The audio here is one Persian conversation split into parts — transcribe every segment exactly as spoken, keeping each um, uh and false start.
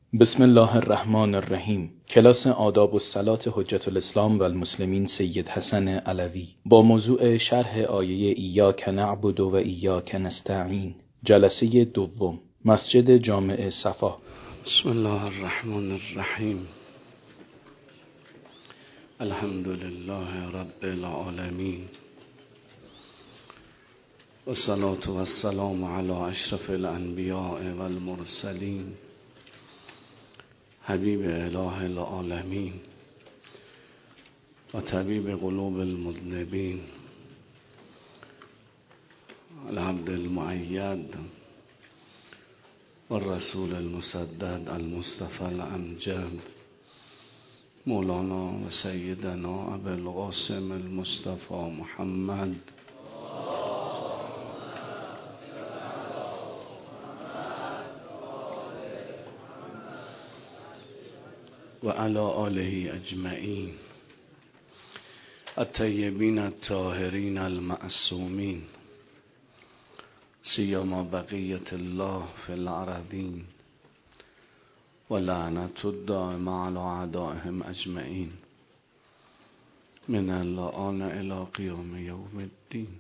بسم الله الرحمن الرحیم. کلاس آداب الصلاة حجت الاسلام و المسلمین سید حسن علوی با موضوع شرح آیه ایاک نعبد و ایاک نستعین، جلسه دوم، مسجد جامع صفا. بسم الله الرحمن الرحیم. الحمد لله رب العالمین و الصلاة و السلام علی اشرف الانبیاء و المرسلین حبیب اله العالمین و طبیب قلوب المذنبین العبد المؤید و الرسول المسدد المصطفى الامجد مولانا و سیدنا ابوالقاسم المصطفى محمد و علی آله اجمعین الطیبین الطاهرین المعصومین سیما بقیت الله فی الارضین و لعنت الدائمه علی اعدائهم اجمعین من الآن الی قیام یوم الدین.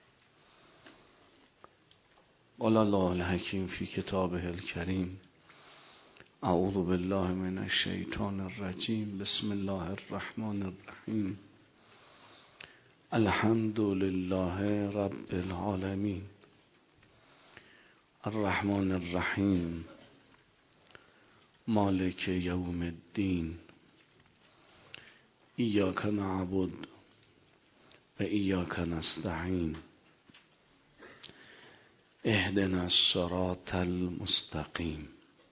قال الله الحکیم فی کتابه الکریم اعوذ بالله من الشیطان الرجیم. بسم الله الرحمن الرحیم. الحمد لله رب العالمین الرحمن الرحیم مالک یوم الدین ایاک نعبد و ایاک نستعین اهدنا الصراط المستقیم.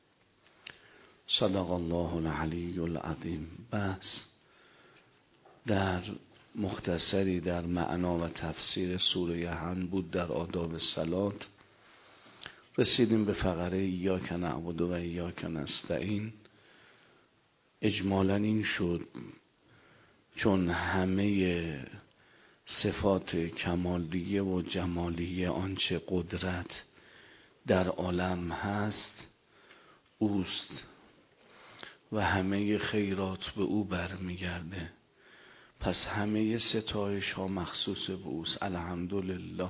صدق الله العلی العظیم. بحث در مختصری در معنا و تفسیر سوره عنکبوت در آداب صلات. رسیدیم به فقره ایاک نعبد و ایاک نستعین. اجمالاً این شد چون همه صفات کمالیه و جمالیه آنچه قدرت در عالم هست اوست و همه خیرات به او برمیگرده، پس همه ستایش ها مخصوص به اوست. الحمدلله.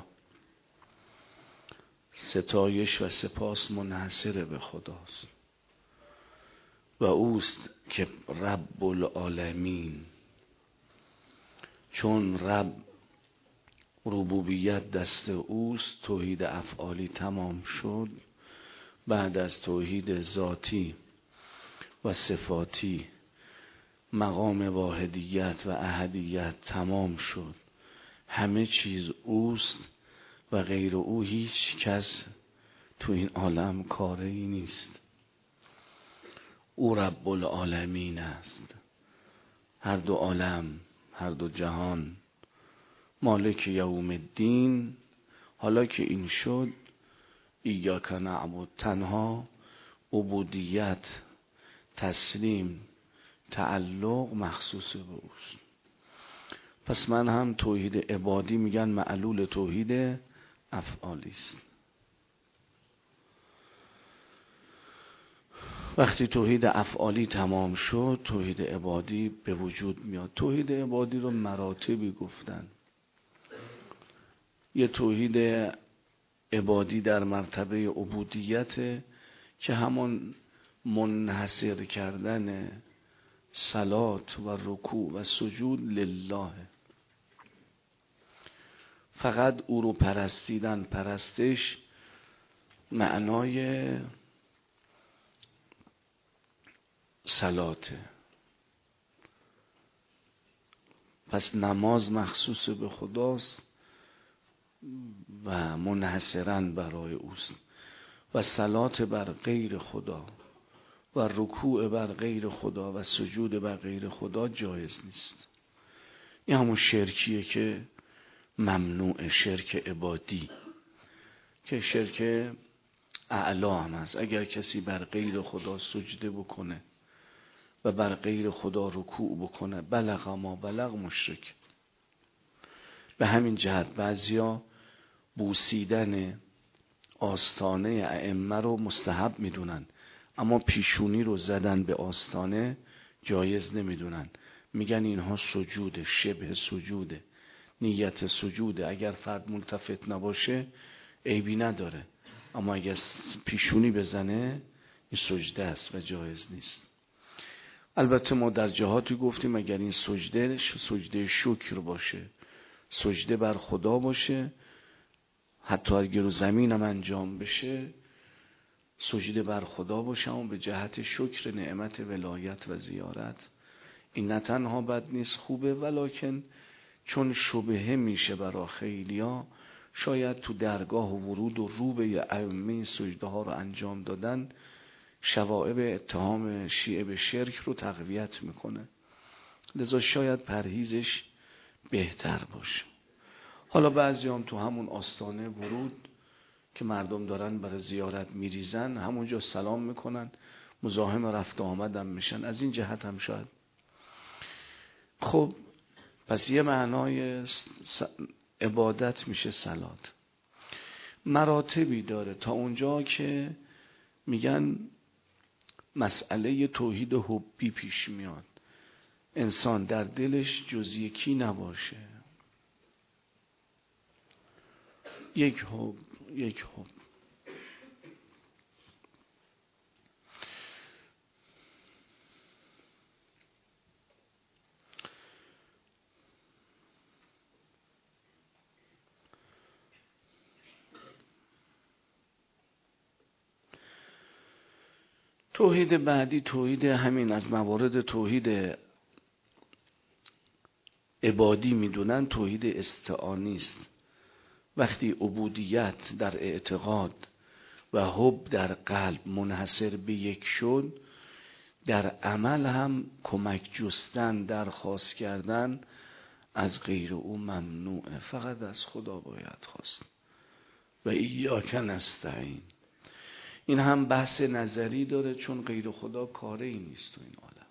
ستایش و سپاس منحصر به خداست و اوست که رب العالمین. چون رب ربوبیت دست اوست، توحید افعالی تمام شد. بعد از توحید ذاتی و صفاتی مقام واحدیت و احدیت تمام شد. همه چیز اوست و غیر او هیچ کس تو این عالم کاری نیست. او رب العالمین است. هر دو عالم، هر دو جهان، مالک یوم الدین. حالا که این شد، ایاک نعبد، تنها عبودیت، تسلیم، تعلق مخصوص به اوست. پس من هم توحید عبادی میگن معلول توحید افعالی است. وقتی توحید افعالی تمام شد، توحید عبادی به وجود میاد. توحید عبادی رو مراتبی گفتن. یه توحید عبادی در مرتبه عبودیت که همون منحصر کردن صلات و رکوع و سجود لله، فقط او رو پرستیدن. پرستش معنای صلاته. پس نماز مخصوص به خداست و منحصراً برای اوست و صلات بر غیر خدا و رکوع بر غیر خدا و سجود بر غیر خدا جایز نیست. این همون شرکیه که ممنوع، شرک عبادی که شرک اعلا هم هست. اگر کسی بر غیر خدا سجده بکنه و بر غیر خدا رکوع بکنه، بلغ ما بلغ، مشرک. به همین جهت بعضیا بوسیدن آستانه ائمه رو مستحب میدونن، اما پیشونی رو زدن به آستانه جایز نمیدونن، میگن اینها سجوده، شبه سجوده، نیت سجوده. اگر فرد ملتفت نباشه عیبی نداره، اما اگر پیشونی بزنه این سجده است و جایز نیست. البته ما در جهاتی گفتیم اگر این سجده سجده شکر باشه، سجده بر خدا باشه، حتی اگر رو زمین هم انجام بشه سجده بر خدا باشه اما به جهت شکر نعمت ولایت و زیارت، این نه تنها بد نیست، خوبه، ولکن چون شبهه میشه برای خیلیا، شاید تو درگاه و ورود و رو به ائمه سجده ها رو انجام دادن شوائب اتهام شیعه به شرک رو تقویت میکنه، لذا شاید پرهیزش بهتر باشه. حالا بعضی هم تو همون آستانه ورود که مردم دارن برای زیارت میریزن همونجا سلام میکنن، مزاحم رفت آمدم میشن، از این جهت هم شاید. خب پس یه معنای عبادت میشه صلات. مراتبی داره تا اونجا که میگن مسئله توحید حبی پیش میاد، انسان در دلش جز یکی نباشه، یک حب، یک حب. توحید بعدی توحید همین از موارد توحید عبادی میدونن توحید استعانی است. وقتی عبودیت در اعتقاد و حب در قلب منحصر به یک شد، در عمل هم کمک جستن، درخواست کردن از غیر او ممنوعه، فقط از خدا باید خواست. و ایاک نستعین، این هم بحث نظری داره چون غیر خدا کاری نیست تو این عالم.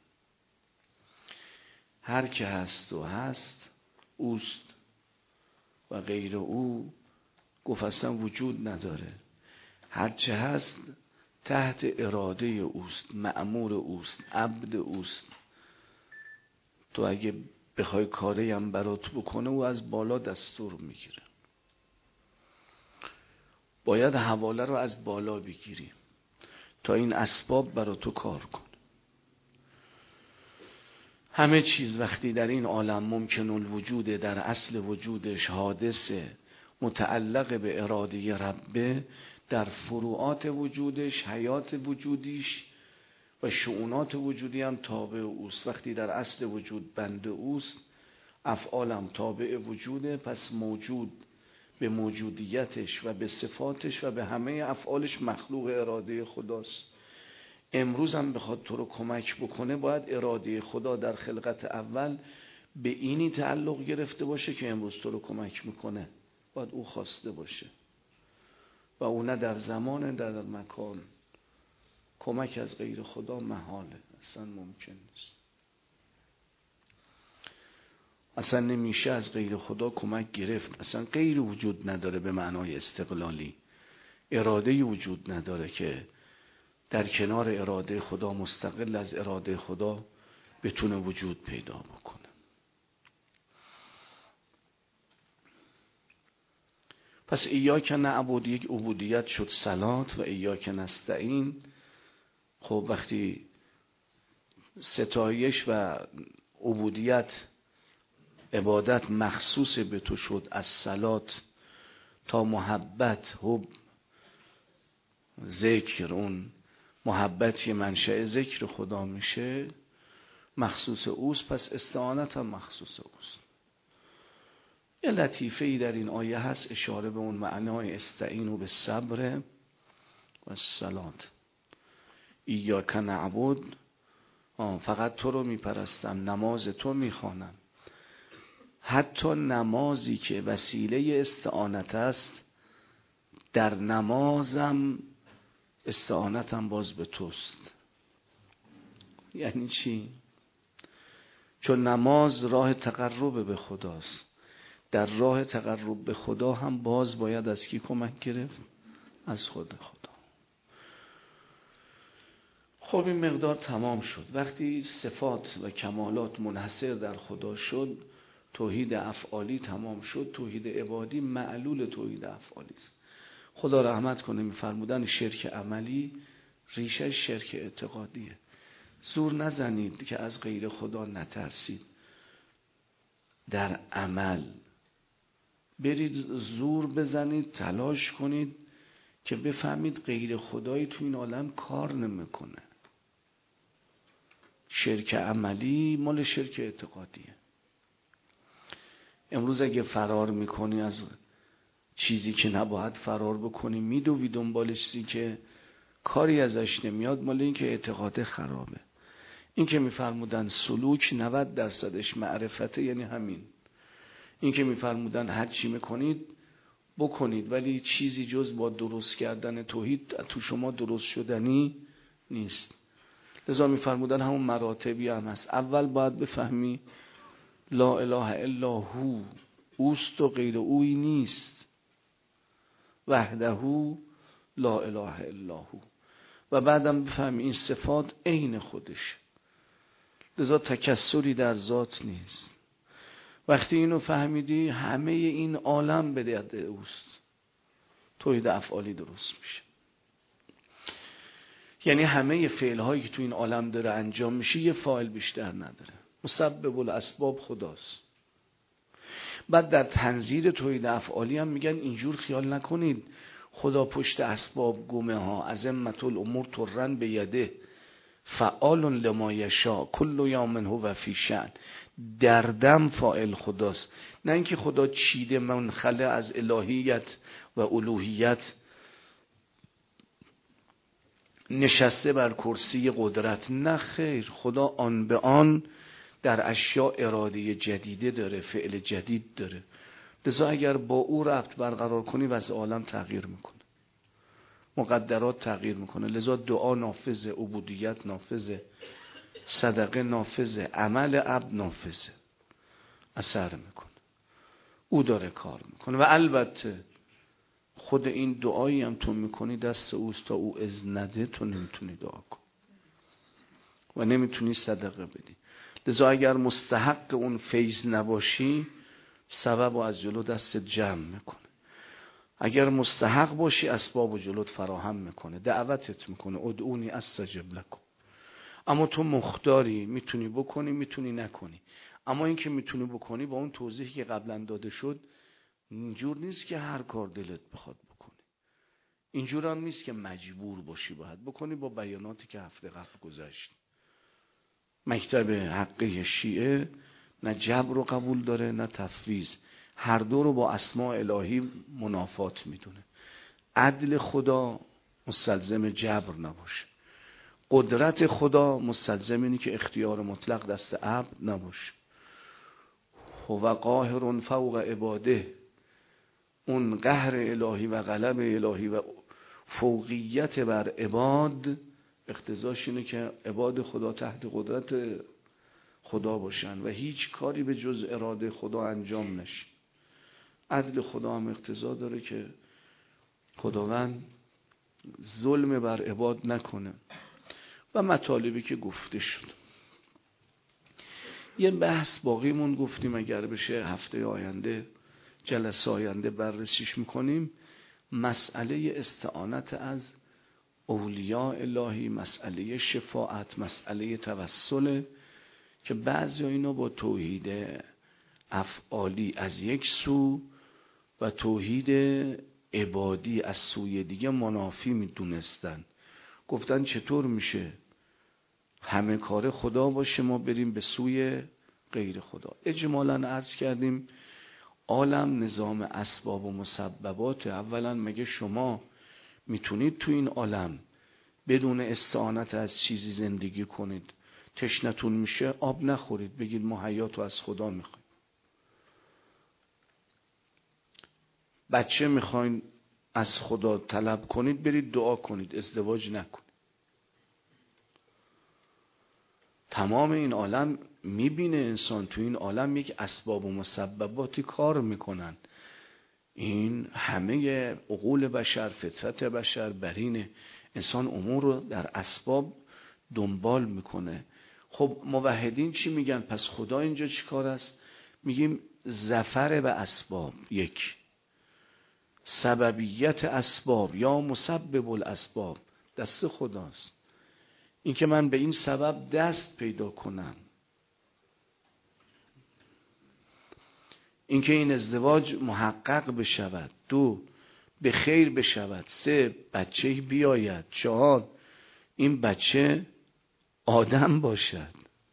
هر که هست و هست اوست و غیر او گفت اصلا وجود نداره. هر چه هست تحت اراده اوست، مأمور اوست، عبد اوست. تو اگه بخوای کاری هم برات بکنه او از بالا دستور میگیره. باید حواله رو از بالا بگیری تا این اسباب برای تو کار کن. همه چیز وقتی در این عالم ممکن الوجوده، در اصل وجودش حادثه، متعلق به اراده ربه، در فروعات وجودش، حیات وجودیش و شؤونات وجودی هم تابع اوست. وقتی در اصل وجود بنده اوست، افعالم تابع وجوده، پس موجود به موجودیتش و به صفاتش و به همه افعالش مخلوق اراده خداست. امروز هم بخواد تو رو کمک بکنه باید اراده خدا در خلقت اول به اینی تعلق گرفته باشه که امروز تو رو کمک میکنه، باید او خواسته باشه و او نه در زمان نه در مکان. کمک از غیر خدا محاله، اصلا ممکن نیست، اصلا نمیشه از غیر خدا کمک گرفت. اصلا غیر وجود نداره به معنای استقلالی، اراده وجود نداره که در کنار اراده خدا مستقل از اراده خدا بتونه وجود پیدا بکنه. پس ایاک نعبد یک عبودیت شد صلات و ایاک نستعین. خب وقتی ستایش و عبودیت عبادت مخصوص به تو شد از صلات تا محبت، حب، ذکر، اون محبتی منشأ ذکر خدا میشه، مخصوص اوست، پس استعانت هم مخصوص اوست. یه لطیفه ای در این آیه هست اشاره به اون معنای استعینوا بالصبر و الصلات. ایاک نعبد، فقط تو رو میپرستم، نماز تو میخوانم. حتی نمازی که وسیله استعانت است، در نمازم استعانتم باز به توست. یعنی چی؟ چون نماز راه تقرب به خداست، در راه تقرب به خدا هم باز باید از کی کمک گرفت؟ از خود خدا. خب این مقدار تمام شد. وقتی صفات و کمالات منحصر در خدا شد، توحید افعالی تمام شد. توحید عبادی معلول توحید افعالی است. خدا رحمت کنه می‌فرمودن شرک عملی ریشه شرک اعتقادیه. زور نزنید که از غیر خدا نترسید. در عمل برید زور بزنید، تلاش کنید که بفهمید غیر خدایی تو این عالم کار نمیکنه. شرک عملی مال شرک اعتقادیه. امروز اگه فرار میکنی از چیزی که نباید فرار بکنی، میدوی دنبال چیزی که کاری ازش نمیاد، مال این که اعتقاد خرابه. این که میفرمودن سلوک نود درصدش معرفته، یعنی همین. این که میفرمودن هر چی میکنید بکنید، ولی چیزی جز با درست کردن توحید تو شما درست شدنی نیست. لذا میفرمودن همون مراتبی هم هست. اول باید بفهمی لا اله الا هو، اوست و غیر اویی نیست. وحده لا اله الا هو. و بعدم بفهمی این صفات عین خودش، لذا تکسری در ذات نیست. وقتی اینو فهمیدی همه این عالم به دست اوست، توحید افعالی درست میشه. یعنی همه فعل هایی که تو این عالم داره انجام میشه یه فاعل بیشتر نداره. مسبب الاسباب خداست. بعد در تنزیل توحید افعالی هم میگن اینجور خیال نکنید خدا پشت اسباب گمه ها، عظمت الامور ترن به یده، فعال لما یشاء، کل یوم هو فی شأن. دردم فاعل خداست، نه اینکه خدا چیده منخلع از الهیت و الوهیت نشسته بر کرسی قدرت. نه خیر، خدا آن به آن در اشیاء اراده جدیده داره، فعل جدید داره. لذا اگر با او ربط برقرار کنی وضع عالم تغییر میکنه، مقدرات تغییر میکنه. لذا دعا نافذه، عبودیت نافذه، صدقه نافذه، عمل عبد نافذه، اثر میکنه. او داره کار میکنه. و البته خود این دعایی هم تو میکنی دست اوست، تا او اذن نده تو نمیتونی دعا کن و نمیتونی صدقه بدی. لذا اگر مستحق اون فیض نباشی سبب و از جلو دست جمع میکنه. اگر مستحق باشی اسباب و جلوت فراهم میکنه، دعوتت میکنه ادعونی استجب لکم. اما تو مختاری، میتونی بکنی میتونی نکنی. اما این که میتونی بکنی با اون توضیحی که قبلا داده شد، اینجور نیست که هر کار دلت بخواد بکنی. اینجور هم نیست که مجبور باشی باید بکنی، با بیاناتی که هفته قبل گذشت. مکتب حقه شیعه نه جبر رو قبول داره نه تفویض، هر دو رو با اسماء الهی منافات میدونه. عدل خدا مستلزم جبر نباشه، قدرت خدا مستلزم اینه که اختیار مطلق دست عبد نباشه. هو قاهر فوق عباده، اون قهر الهی و غلب الهی و فوقیت بر عباد اقتضاش اینه که عباد خدا تحت قدرت خدا باشن و هیچ کاری به جز اراده خدا انجام نشه. عدل خدا هم اقتضا داره که خداوند ظلم بر عباد نکنه و مطالبی که گفته شد. یه بحث باقیمون گفتیم اگر بشه هفته آینده، جلسه آینده بررسیش میکنیم. مسئله استعانت از اولیاء الهی، مسئله شفاعت، مسئله توسل، که بعضی اینو با توحید افعالی از یک سو و توحید عبادی از سوی دیگه منافی میدونستن. گفتن چطور میشه همه کار خدا باشه ما بریم به سوی غیر خدا. اجمالاً عرض کردیم عالم نظام اسباب و مسببات. اولا مگه شما میتونید تو این عالم بدون استعانت از چیزی زندگی کنید؟ تشنتون میشه آب نخورید بگید ما حیاتو از خدا میخوایم. بچه میخواین از خدا طلب کنید برید دعا کنید، ازدواج نکنید. تمام این عالم میبینه انسان تو این عالم یک اسباب و مسبباتی کار میکنن. این همه عقول بشر، فطرت بشر برینه. انسان امور رو در اسباب دنبال میکنه. خب موحدین چی میگن؟ پس خدا اینجا چی کار است؟ میگیم ظفر به اسباب. یک، سببیت اسباب یا مسبب الاسباب دست خداست. این که من به این سبب دست پیدا کنم، این که این ازدواج محقق بشود، دو، به خیر بشود، سه، بچه بیاید، چهار، این بچه آدم باشد،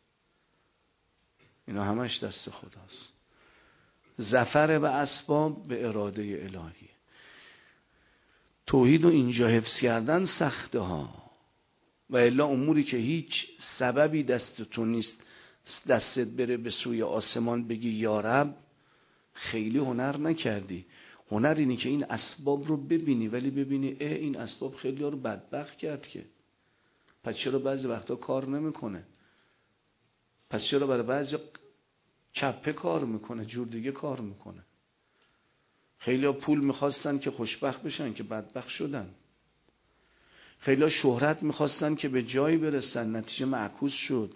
اینا همش دست خداست. ظفر به اسباب به اراده الهی. توحید رو اینجا حفظ کردن سخته ها، و الا اموری که هیچ سببی دست تو نیست دستت بره به سوی آسمان بگی یا رب، خیلی هنر نکردی. هنر اینی که این اسباب رو ببینی، ولی ببینی اه این اسباب خیلی ها رو بدبخت کرد که، پس چرا بعضی وقتا کار نمیکنه؟ پس چرا برای بعضی چپه کار میکنه، جور دیگه کار میکنه؟ خیلی ها پول میخواستن که خوشبخت بشن که بدبخت شدن. خیلی ها شهرت میخواستن که به جایی برسن، نتیجه معکوس شد.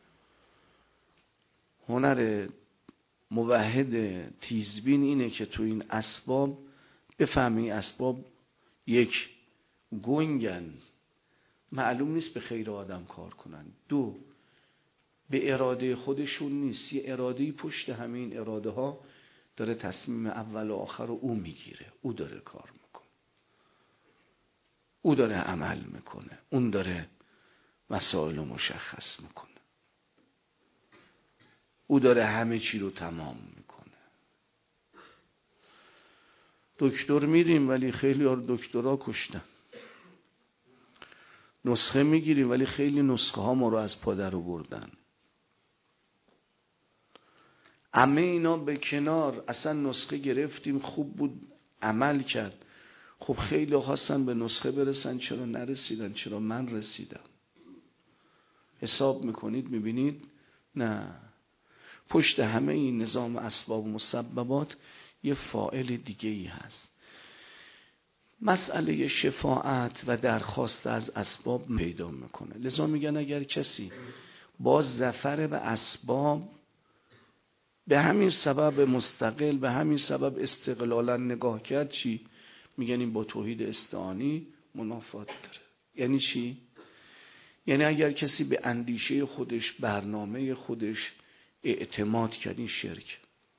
هنر موحد تیزبین اینه که تو این اسباب بفهمی اسباب یک، گنگن، معلوم نیست به خیر آدم کار کنن، دو، به اراده خودشون نیست، یه ارادهی پشت همین اراده ها داره تصمیم اول و آخر رو او میگیره، او داره کار میکنه، او داره عمل میکنه، اون داره مسائل رو مشخص میکنه، او داره همه چی رو تمام میکنه. دکتر میریم ولی خیلی ها رو دکترها کشتن. نسخه میگیریم ولی خیلی نسخه ها ما رو از پادر آوردن. همه اینا به کنار، اصلا نسخه گرفتیم خوب بود عمل کرد، خب خیلی خواستن به نسخه برسن، چرا نرسیدن؟ چرا من رسیدم؟ حساب میکنید میبینید نه، پشت همه این نظام اسباب و مسببات یه فاعل دیگه ای هست. مسئله شفاعت و درخواست از اسباب پیدا میکنه. لذا میگن اگر کسی با ظفر به اسباب به همین سبب مستقل، به همین سبب استقلالا نگاه کرد، چی؟ میگن این با توحید استعانی منافات داره. یعنی چی؟ یعنی اگر کسی به اندیشه خودش، برنامه خودش اعتماد کرد، این شرک.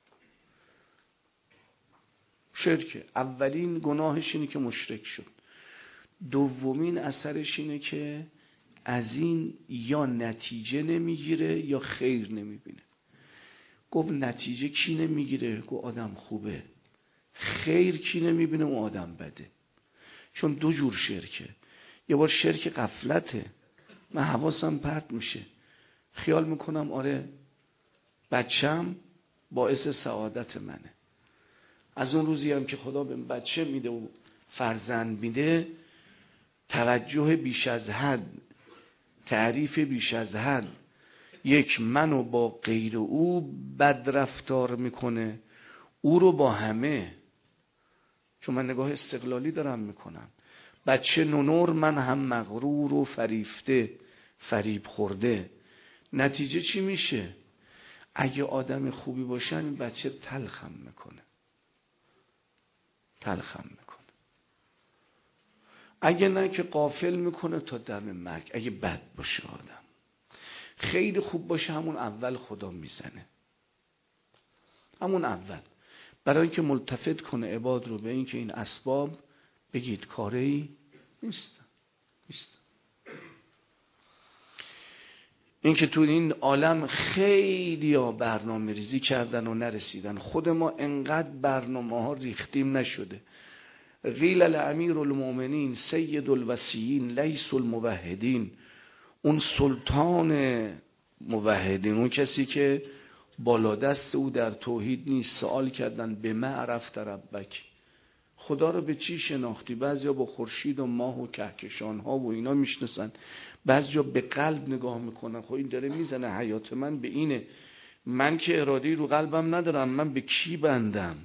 شرکه. اولین گناهش اینه که مشرک شد. دومین اثرش اینه که از این یا نتیجه نمیگیره یا خیر نمیبینه. گفت نتیجه کی نمیگیره؟ گفت آدم خوبه. خیر کی نمیبینه؟ اون آدم بده. چون دو جور شرکه. یه بار شرک غفلته، من حواسم پرت میشه، خیال میکنم آره بچم باعث سعادت منه. از اون روزی هم که خدا به بچه میده و فرزند میده، توجه بیش از حد، تعریف بیش از حد، یک منو با غیر او بد رفتار میکنه، او رو با همه. چون من نگاه استقلالی دارم میکنم. بچه نونور، من هم مغرور و فریفته، فریب خورده. نتیجه چی میشه؟ اگه آدم خوبی باشن این بچه تلخم میکنه، تلخم میکنه. اگه نه که غافل میکنه تا دم مرگ. اگه بد باشه آدم، خیلی خوب باشه، همون اول خدا میزنه، همون اول، برای اینکه ملتفت کنه عباد رو به این که این اسباب بگید کاری نیست نیست. این که تو این عالم خیلی ها برنامه ریزی کردن و نرسیدن. خود ما انقدر برنامه ها ریختیم نشده. قیل الامیر المؤمنین سید الوصیین لیس الموحدین. اون سلطان موحدین، اون کسی که بالادست او در توحید نیست، سوال کردن به ما عرفت ربک، خدا رو به چی شناختی؟ بعضیا با خورشید و ماه و کهکشان ها و اینا میشناسن، بعضیا به قلب نگاه میکنن. خب این داره میزنه حیات من به اینه، من که اراده‌ای رو قلبم ندارم، من به کی بندم؟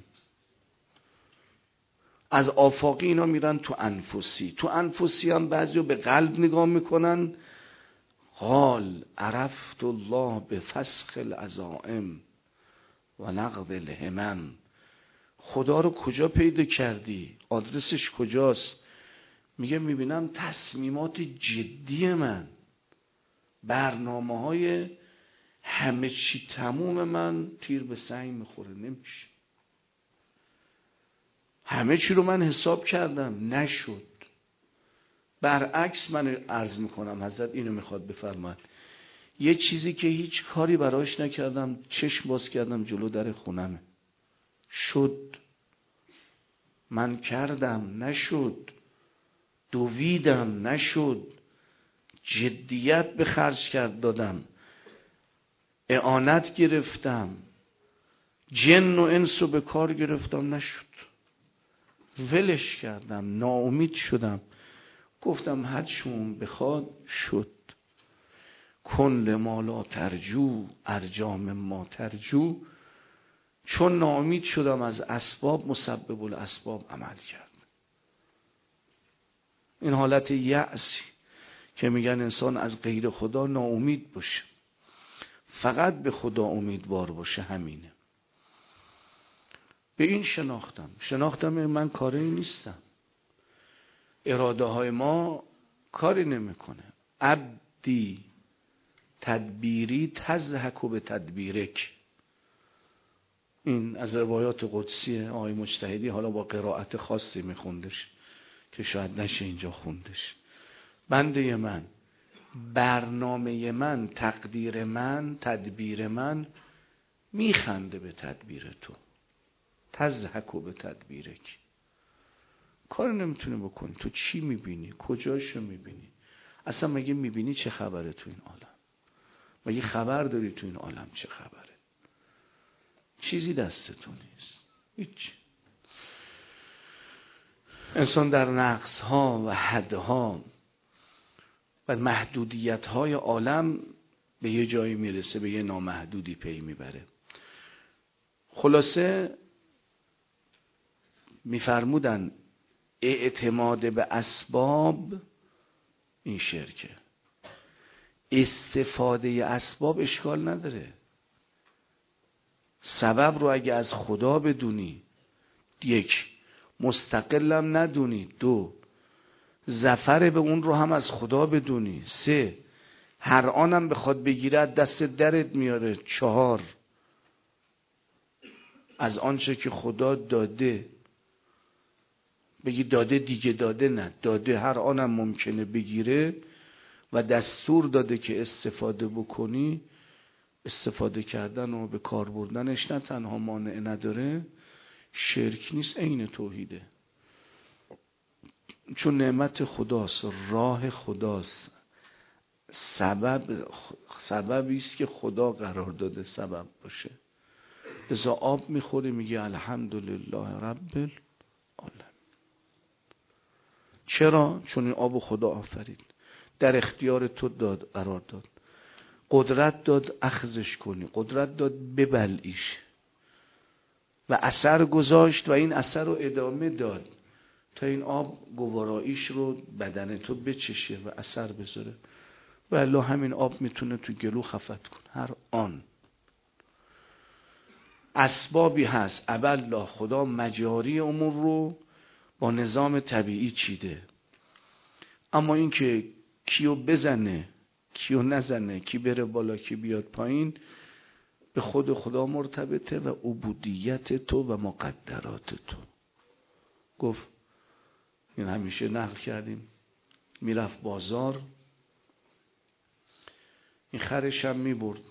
از آفاقی اینا میرن تو انفسی. تو انفسی هم بعضیا به قلب نگاه میکنن، قال عرفت الله به فسخ العزائم و نقض الهمم. خدا رو کجا پیدا کردی؟ آدرسش کجاست؟ میگه میبینم تصمیمات جدی من، برنامه های همه چی تموم من تیر به سنگ میخوره، نمیشه. همه چی رو من حساب کردم، نشد. برعکس من عرض میکنم، حضرت اینو میخواد بفرماد، یه چیزی که هیچ کاری براش نکردم، چشم باز کردم جلو در خونمه، شد. من کردم، نشد. دویدم، نشد. جدیت به خرج کرد دادم، اعانت گرفتم، جن و انس رو به کار گرفتم، نشد. ولش کردم، ناامید شدم، گفتم هر چون بخواد شد. کن ما لا ترجو ارجام ما ترجو. چون ناامید شدم از اسباب، مسبب الاسباب عمل کرد. این حالت یأسی که میگن انسان از غیر خدا ناامید باشه، فقط به خدا امیدوار باشه، همینه. به این شناختم شناختم من کاری نیستم، اراده های ما کاری نمیکنه. عبدی تدبیری تضحک به تدبیرک. این از روایات قدسی آقای مجتهدی، حالا با قرائت خاصی میخوندش که شاید نشه اینجا خوندش. بنده من، برنامه من، تقدیر من، تدبیر من میخنده به تدبیر تو. تضحک به تدبیرک. کار نمیتونه بکنی. تو چی میبینی؟ کجاشو میبینی؟ اصلا مگه میبینی چه خبره تو این عالم؟ مگه خبر داری تو این عالم چه خبره؟ چیزی دست تو نیست، هیچ. انسان در نقص ها و حد ها و محدودیت های عالم به یه جایی میرسه، به یه نامحدودی پی میبره. خلاصه میفرمودن اعتماد به اسباب این شرکه. استفاده اسباب اشکال نداره. سبب رو اگه از خدا بدونی، یک، مستقلم ندونی، دو، ظفر به اون رو هم از خدا بدونی، سه، هر آنم بخواد بگیره دست درت میاره، چهار، از آنچه که خدا داده بگی داده دیگه، داده نه، داده هر آنم ممکنه بگیره و دستور داده که استفاده بکنی. استفاده کردن و به کار بردنش نه تنها مانع نداره، شرک نیست، عین توحیده. چون نعمت خداست، راه خداست، سبب سببی است که خدا قرار داده سبب باشه. لذا آب میخوری میگی الحمدلله رب العالمین. چرا؟ چون این آب خدا آفرید، در اختیار تو داد، قرار داد، قدرت داد اخذش کنی، قدرت داد ببلعیش و اثر گذاشت و این اثر رو ادامه داد تا این آب گواراییش رو بدن تو بچشه و اثر بذاره. و الا همین آب میتونه تو گلو خفت کنه هر آن. اسبابی هست ابالله خدا مجاری امور رو با نظام طبیعی چیده، اما این که کیو بزنه کیو نزنه، کی بره بالا کی بیاد پایین، به خود خدا مرتبطه و عبودیت تو و مقدرات تو. گفت این همیشه نقل کردیم، میرفت بازار، این خرش هم میبرد،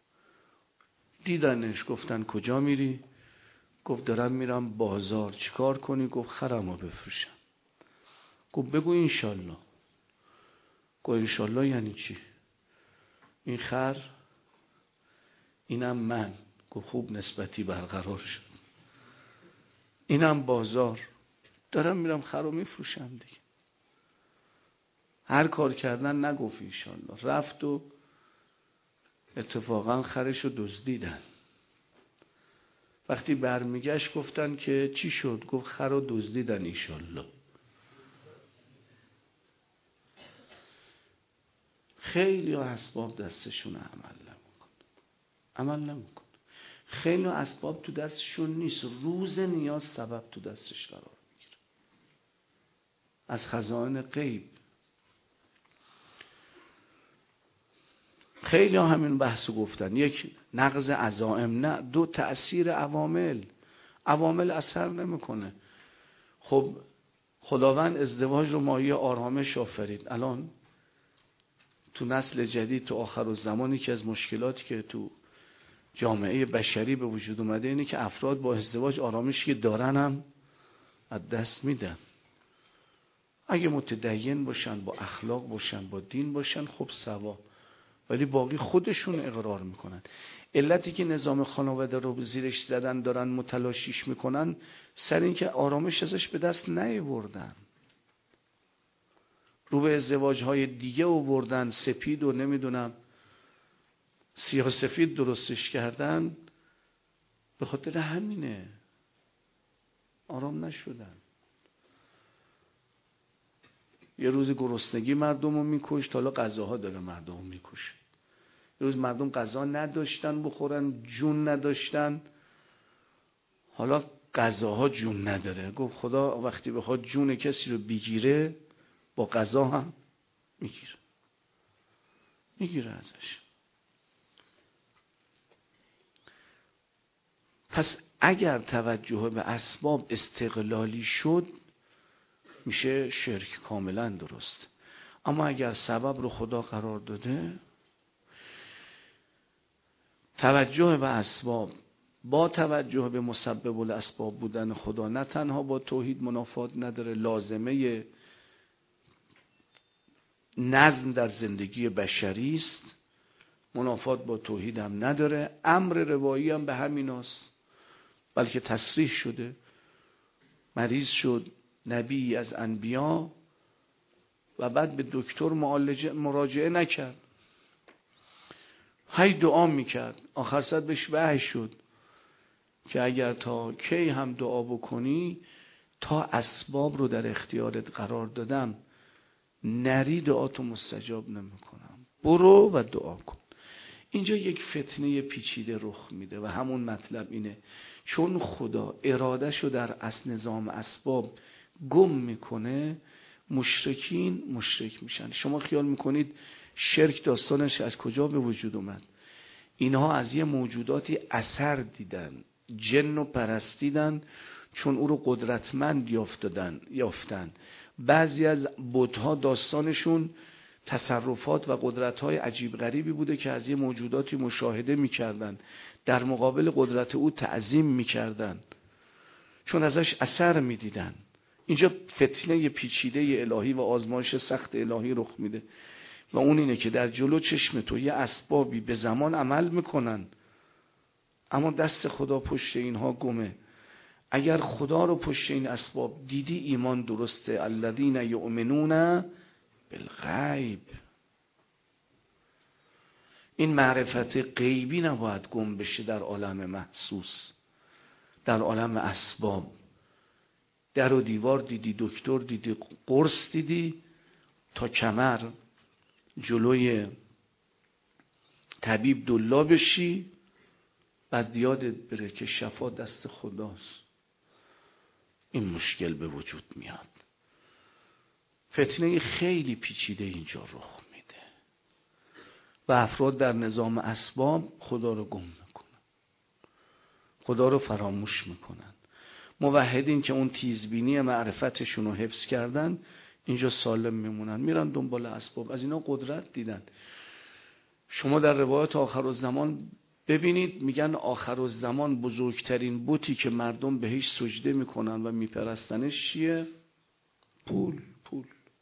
دیدنش گفتن کجا میری؟ گفت دارم میرم بازار. چیکار کنی؟ گفت خرمو بفروشم. گفت بگو انشالله. گفت انشالله یعنی چی؟ این خر اینم من. گفت خوب نسبتی برقرار شد. اینم بازار، دارم میرم خر رو میفروشم دیگه. هر کار کردن نگفت انشالله، رفت و اتفاقا خرش رو دزدیدن. وقتی برمیگشت گفتن که چی شد؟ گفت خر رو دزدیدن انشالله. خیلی اسباب دستشون عمل نمیکن عمل نمیکن خیلی اسباب تو دستشون نیست، روز نیاز سبب تو دستش قرار میگیره از خزائن غیب. خیلی ها همین بحثو گفتن، یک نقض عزائم، نه، دو تأثیر عوامل. عوامل اثر نمیکنه. خب خداوند ازدواج رو مایه آرامش آفرید. الان تو نسل جدید، تو آخر الزمانی که از مشکلاتی که تو جامعه بشری به وجود اومده اینه که افراد با ازدواج آرامشی که دارن هم از دست میدن. اگه متدین باشن، با اخلاق باشن، با دین باشن، خب سوا، ولی باقی خودشون اقرار میکنن. علتی که نظام خانواده رو زیرش زدن دارن متلاشیش میکنن سر این که آرامش ازش به دست نیاوردن، رو به ازدواج های دیگه آوردن، سپید و نمیدونم سیاه سفید درستش کردن. به خاطر همینه آرام نشدن. یه روز گرسنگی مردم رو میکشت، حالا غذاها داره مردم رو میکشه. یه روز مردم غذا نداشتن بخورن، جون نداشتن، حالا غذاها جون نداره. گفت خدا وقتی بخواد جون کسی رو بگیره با غذا هم میگیره میگیره ازش. پس اگر توجه به اسباب استقلالی شد میشه شرک کاملا درست. اما اگر سبب رو خدا قرار داده، توجه به اسباب با توجه به مسبب الاسباب بودن خدا نه تنها با توحید منافات نداره، لازمه نظم در زندگی بشری است، منافات با توحید هم نداره. امر روایی هم به همیناست، بلکه تصریح شده. مریض شد نبی از انبیا و بعد به دکتر مراجعه نکرد، هی دعا میکرد. آخر سر بهش وحی شد که اگر تا کی هم دعا بکنی تا اسباب رو در اختیارت قرار دادم نری دعاتو مستجاب نمیکنم، برو و دعا کن. اینجا یک فتنه پیچیده رخ میده و همون مطلب اینه چون خدا ارادهشو در از نظام اسباب گم میکنه مشرکین مشرک میشن. شما خیال میکنید شرک داستانش از کجا به وجود اومد؟ اینها از یه موجوداتی اثر دیدن، جن و پرستیدن، چون او رو قدرتمند یافتن یافتن. بعضی از بت‌ها داستانشون تصرفات و قدرت‌های عجیب غریبی بوده که از یه موجوداتی مشاهده می‌کردن، در مقابل قدرت او تعظیم می‌کردن چون ازش اثر می‌دیدن. اینجا فتنه پیچیده الهی و آزمایش سخت الهی رخ میده و اون اینه که در جلو چشم تو یه اسبابی به زمان عمل میکنن اما دست خدا پشت اینها گمه. اگر خدا رو پشت این اسباب دیدی ایمان درسته. الذین یؤمنون بالغیب. این معرفت غیبی نباید گم بشه در عالم محسوس، در عالم اسباب. در و دیوار دیدی، دکتر دیدی، قرص دیدی، تا کمر جلوی طبیب دلا بشی، بعد یادت بره که شفا دست خداست. این مشکل به وجود میاد. فتنه خیلی پیچیده اینجا رخ میده و افراد در نظام اسباب خدا رو گم میکنن، خدا رو فراموش میکنن. موحدین که اون تیزبینی معرفتشون رو حفظ کردن اینجا سالم میمونن، میرن دنبال اسباب. از اینا قدرت دیدن. شما در روایات آخرالزمان ببینید میگن آخرالزمان بزرگترین بتی که مردم بهش سجده میکنن و میپرستنش چیه؟ پول. پول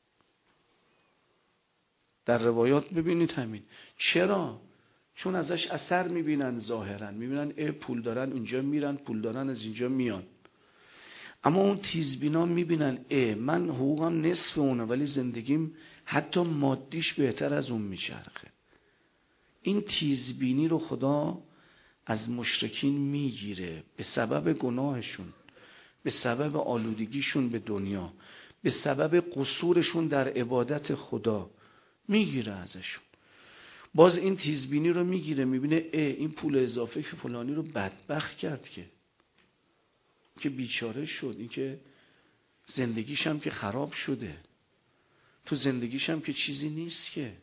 در روایات ببینید همین. چرا؟ چون ازش اثر میبینن، ظاهرا میبینن ای پول دارن اینجا میرن، پول دارن از اینجا میان. اما اون تیزبینا میبینن ای من حقوقم نصف اونه ولی زندگیم حتی مادیش بهتر از اون میچرخه. این تیزبینی رو خدا از مشرکین میگیره به سبب گناهشون، به سبب آلودگیشون به دنیا، به سبب قصورشون در عبادت خدا میگیره ازشون. باز این تیزبینی رو میگیره، میبینه اه این پول اضافه که فلانی رو بدبخت کرد، که که بیچاره شد، این که زندگیش هم که خراب شده، تو زندگیش هم که چیزی نیست، که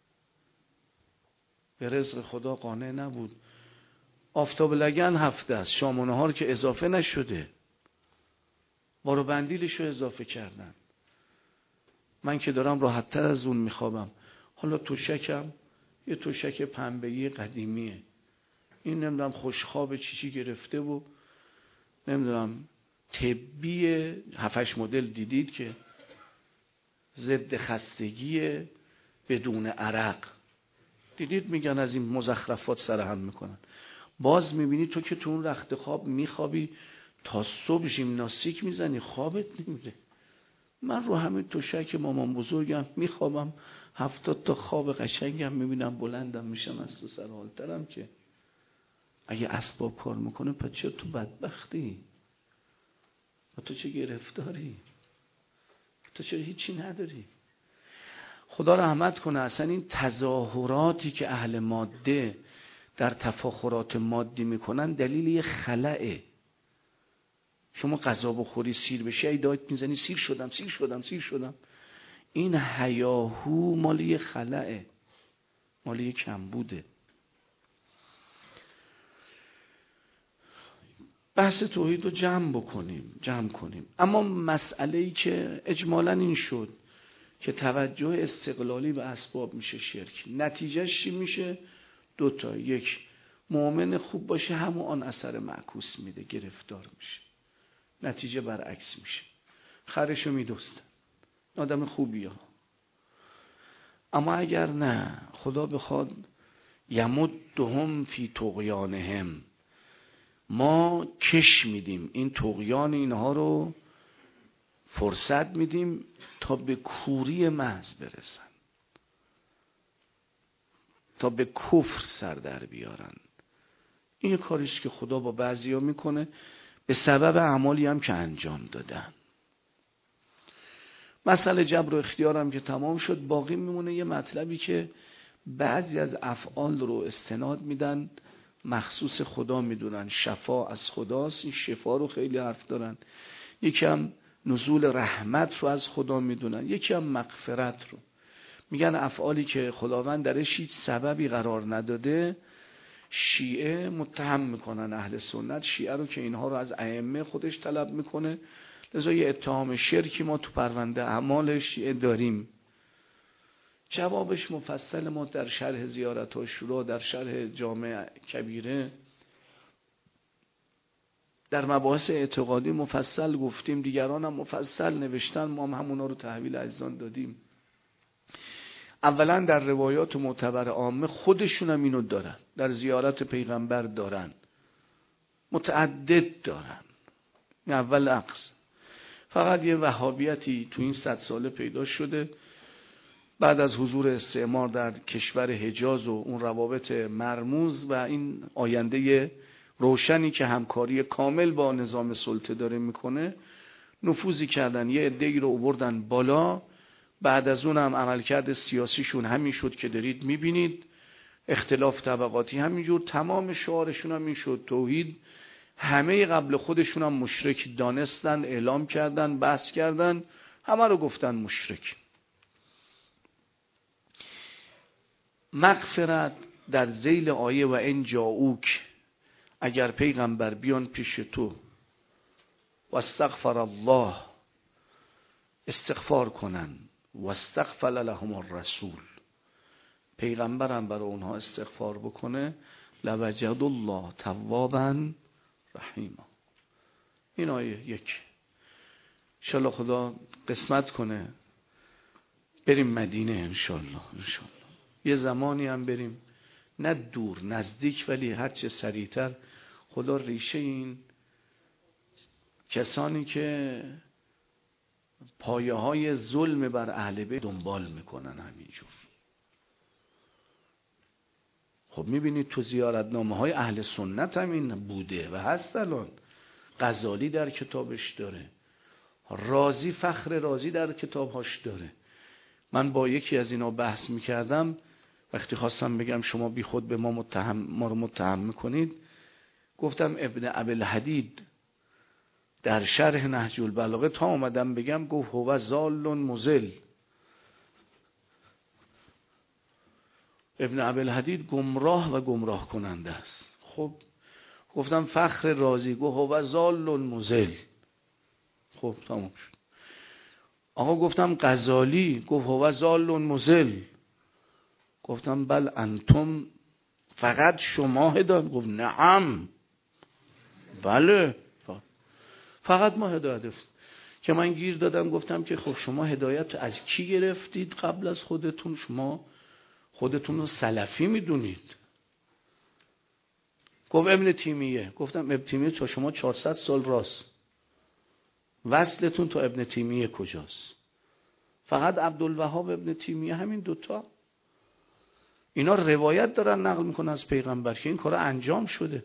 به رزق خدا قانع نبود. آفتاب لگن هفته است، شام و نهار که اضافه نشده، بارو بندیلش رو اضافه کردن. من که دارم راحت تر از اون میخوابم، حالا توشکم یه توشک پنبه‌ای قدیمیه، این نمیدونم خوشخواب چی چی گرفته و نمیدونم طبی هفتش مدل دیدید که ضد خستگی بدون عرق، دیدید میگن از این مزخرفات سرهم میکنن. باز میبینی تو که تو اون رخت خواب میخوابی تا صبح ژیمناستیک میزنی، خوابت نمیره. من رو همین توشک مامان بزرگم میخوابم، هفتاد تا خواب قشنگم میبینم، بلندم میشم، از تو سر حالترم. که اگه اسباب کار میکنه پس چرا تو بدبختی؟ و تو چه گرفتاری؟ تو چرا هیچی نداری؟ خدا رحمت کنه، اصلا این تظاهراتی که اهل ماده در تفاخرات مادی میکنن دلیل یه خلأه. شما غذا بخوری سیر بشی ای داد میزنی سیر شدم سیر شدم سیر شدم، این هیاهو مال یه خلأه، مال یه کمبوده. بحث توحید رو جمع بکنیم، جمع کنیم. اما مسئله‌ای که اجمالاً این شد که توجه استقلالی به اسباب میشه شرک. نتیجهش چی میشه؟ دوتا، یک مؤمن خوب باشه همون آن اثر معکوس میده، گرفتار میشه، نتیجه برعکس میشه، خرشو میدوستن، آدم خوبی ها. اما اگر نه، خدا بخواد یمدهم فی طغیانهم، ما کش میدیم این طغیان اینها رو، فرصت میدیم تا به کوری محض برسن، تا به کفر سر در بیارن. این کاریش که خدا با بعضیا میکنه به سبب اعمالی هم که انجام دادن. مسئله جبر و اختیارم که تمام شد، باقی میمونه یه مطلبی که بعضی از افعال رو استناد میدن مخصوص خدا میدونن، شفا از خداست، این شفا رو خیلی حرف دارن. یکی هم نزول رحمت رو از خدا میدونن، یکی هم مغفرت رو. میگن افعالی که خداوند درش هیچ سببی قرار نداده، شیعه متهم میکنن اهل سنت شیعه رو که اینها رو از ائمه خودش طلب میکنه، لذا یه اتهام شرکی ما تو پرونده اعمال شیعه داریم. جوابش مفصل، ما در شرح زیارت و شورا، در شرح جامع کبیره، در مباحث اعتقادی مفصل گفتیم، دیگران هم مفصل نوشتن، ما هم همونا رو تحویل عزیزان دادیم. اولا در روایات معتبر عامه خودشون هم اینو دارن، در زیارت پیغمبر دارن، متعدد دارن. این اول عقص. فقط یه وهابیتی تو این صد ساله پیدا شده بعد از حضور استعمار در کشور حجاز و اون روابط مرموز و این آینده روشنی که همکاری کامل با نظام سلطه داره میکنه، نفوذی کردن، یه عده‌ای رو آوردن بالا. بعد از اون هم عملکرد سیاسیشون همین شد که دارید میبینید، اختلاف طبقاتی همینجور، تمام شعارشون هم این شد توحید. همه قبل خودشون هم مشرک دانستن، اعلام کردن، بحث کردن، همه رو گفتن مشرک. مغفرت در ذیل آیه و ان جاءوک، اگر پیغمبر بیان پیش تو و استغفر الله، استغفار کنن، و استغفر لهم الرسول، پیغمبرم برای اونها استغفار بکنه، لوجد الله توابا رحیما. این آیه یک. انشالله خدا قسمت کنه بریم مدینه، انشالله انشالله یه زمانی هم بریم، نه دور نزدیک، ولی هرچه سریعتر. خدا ریشه این کسانی که پایه های ظلم بر اهل بیت دنبال میکنن همینجور. خب میبینید تو زیارتنامه های اهل سنت هم این بوده و هست. الان غزالی در کتابش داره، رازی، فخر رازی در کتابهاش داره. من با یکی از اینا بحث میکردم، وقتی خواستم بگم شما بی خود به ما متهم ما رو متهم میکنید، گفتم ابن ابی‌الحدید در شرح نهج البلاغه تا اومدم بگم گفت هو ضال مضل. ابن ابی‌الحدید گمراه و گمراه کننده است. خب گفتم فخر رازی گفت هو ضال مضل. خب تمام شد. آقا گفتم غزالی گفت هو ضال مضل. گفتم بل انتم فقط شما هدایت. گفت نعم بله فقط ما هدایت. که من گیر دادم گفتم که خب شما هدایت از کی گرفتید قبل از خودتون؟ شما خودتون رو سلفی میدونید. گفت ابن تیمیه. گفتم ابن تیمیه تا شما چهارصد سال راست، وصلتون تا ابن تیمیه کجاست؟ فقط عبدالوهاب ابن تیمیه، همین دوتا. اینا روایت دارن نقل میکنن از پیغمبر که این کار انجام شده.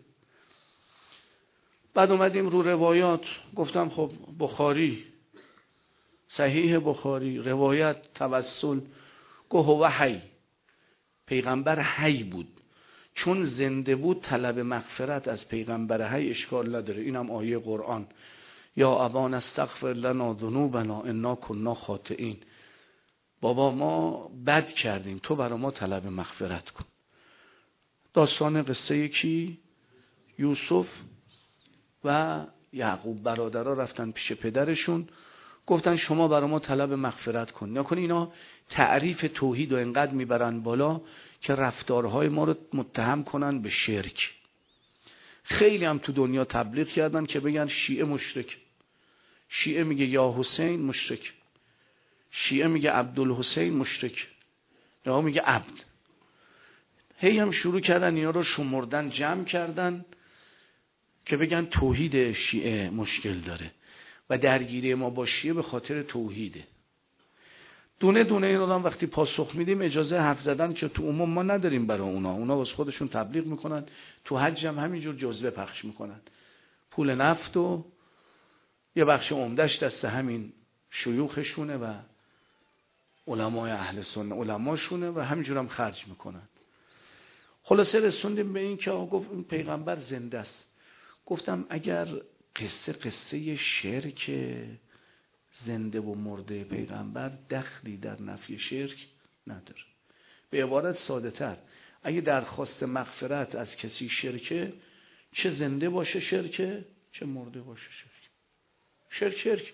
بعد اومدیم رو روایات، گفتم خب بخاری، صحیح بخاری، روایت توسل، گفت هو حی. پیغمبر حی بود، چون زنده بود طلب مغفرت از پیغمبر حی اشکال نداره. اینم آیه قرآن، یا ابانا استغفر لنا ذنوبنا انا کنا خاطئین. بابا ما بد کردیم، تو برای ما طلب مغفرت کن. داستان قصه یکی یوسف و یعقوب برادرها رفتن پیش پدرشون، گفتن شما برای ما طلب مغفرت کن. نکن اینا تعریف توحید و انقدر میبرن بالا که رفتارهای ما رو متهم کنن به شرک. خیلی هم تو دنیا تبلیغ کردن که بگن شیعه مشرک. شیعه میگه یا حسین مشرک، شیعه میگه عبدالحسین مشرک، یا میگه عبد. هی هم شروع کردن اینا رو شمردن، جمع کردن که بگن توحید شیعه مشکل داره و درگیری ما با شیعه به خاطر توحیده. دونه دونه این آدم وقتی پاسخ میدیم اجازه حرف زدن که تو عموم ما نداریم برای اونا. اونا واسه خودشون تبلیغ میکنن، تو حج هم همینجور جزوه پخش میکنن. پول نفت و یه بخش عمدهش دست همین شیوخشونه و علمای اهل سنت علماشونه و همینجور هم خرج میکنن. خلاصه رسوندیم به این که گفت این پیغمبر زنده است. گفتم اگر قصه قصه شرک، زنده و مرده پیغمبر دخلی در نفی شرک نداره. به عبارت ساده تر، اگه درخواست مغفرت از کسی شرکه، چه زنده باشه شرکه چه مرده باشه شرک. شرک شرک.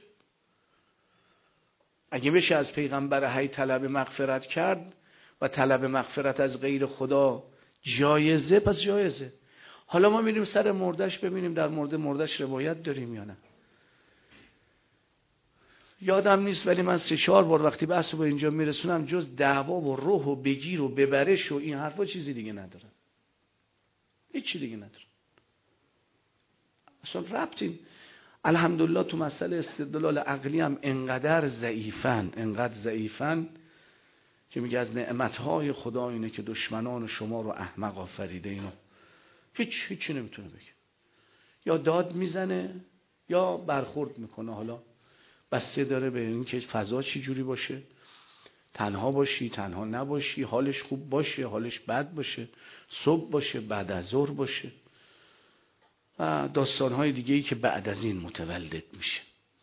اگه بشه از پیغمبر حی طلب مغفرت کرد و طلب مغفرت از غیر خدا جایزه، پس جایزه. حالا ما میریم سر مردش ببینیم در مورد مردش روایت داریم یا نه. یادم نیست ولی من سه چهار بار وقتی بحث رو به اینجا میرسونم جز دعوا و روح و بگیر و ببرش و این حرفا چیزی دیگه ندارن. هیچ چی دیگه ندارن. اصلا ربطی. الحمدلله تو مسئله استدلال عقلی هم انقدر ضعیفن، انقدر ضعیفن که میگه از نعمتهای خدا اینه که دشمنان شما رو احمق آفریده. اینو هیچ هیچی نمیتونه بگه. یا داد میزنه یا برخورد میکنه. حالا بسته داره به این که فضا چی جوری باشه، تنها باشی تنها نباشی، حالش خوب باشه حالش بد باشه، صبح باشه بعد از ظهر باشه و داستانهای دیگه‌ای که بعد از این متولد میشه.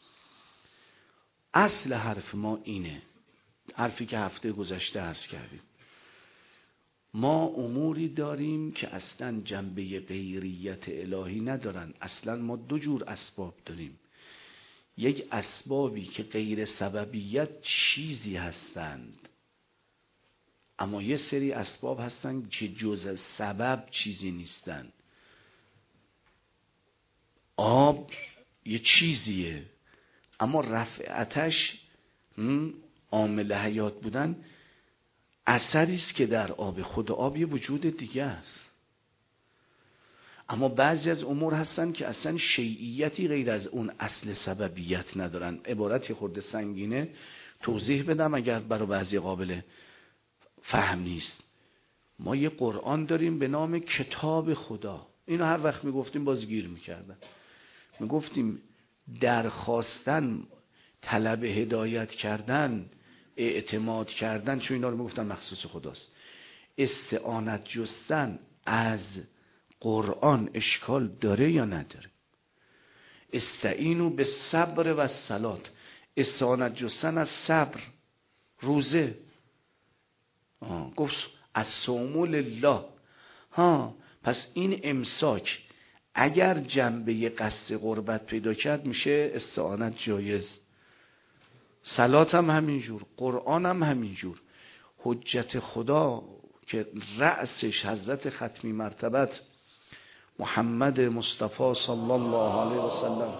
اصل حرف ما اینه، حرفی که هفته گذشته عرض کردیم. ما اموری داریم که اصلا جنبه غیریت الهی ندارن. اصلا ما دو جور اسباب داریم. یک اسبابی که غیر سببیت چیزی هستند، اما یه سری اسباب هستند که جز سبب چیزی نیستند. آب یه چیزیه اما رفعتش عامل حیات بودن اثری است که در آب، خود آب یه وجود دیگه است. اما بعضی از امور هستن که اصلا شیعیتی غیر از اون اصل سببیت ندارن. عبارتی خورده سنگینه، توضیح بدم اگر برای بعضی قابل فهم نیست. ما یه قرآن داریم به نام کتاب خدا. اینو هر وقت میگفتیم باز گیر میکردن. میگفتیم درخواستن، طلب هدایت کردن، اعتماد کردن، چون اینا رو میگفتن مخصوص خداست. استعانت جستن از قرآن اشکال داره یا نداره؟ استعینوا بالصبر و الصلاة، استعانت جستن از صبر، روزه. آه. گفت الصوم لله. ها پس این امساک اگر جنبه قصد قربت پیدا کرد میشه استعانت جایز. صلات هم همینجور، قرآن هم همینجور. حجت خدا که رأسش حضرت ختمی مرتبت محمد مصطفی صلی الله علیه و سلم،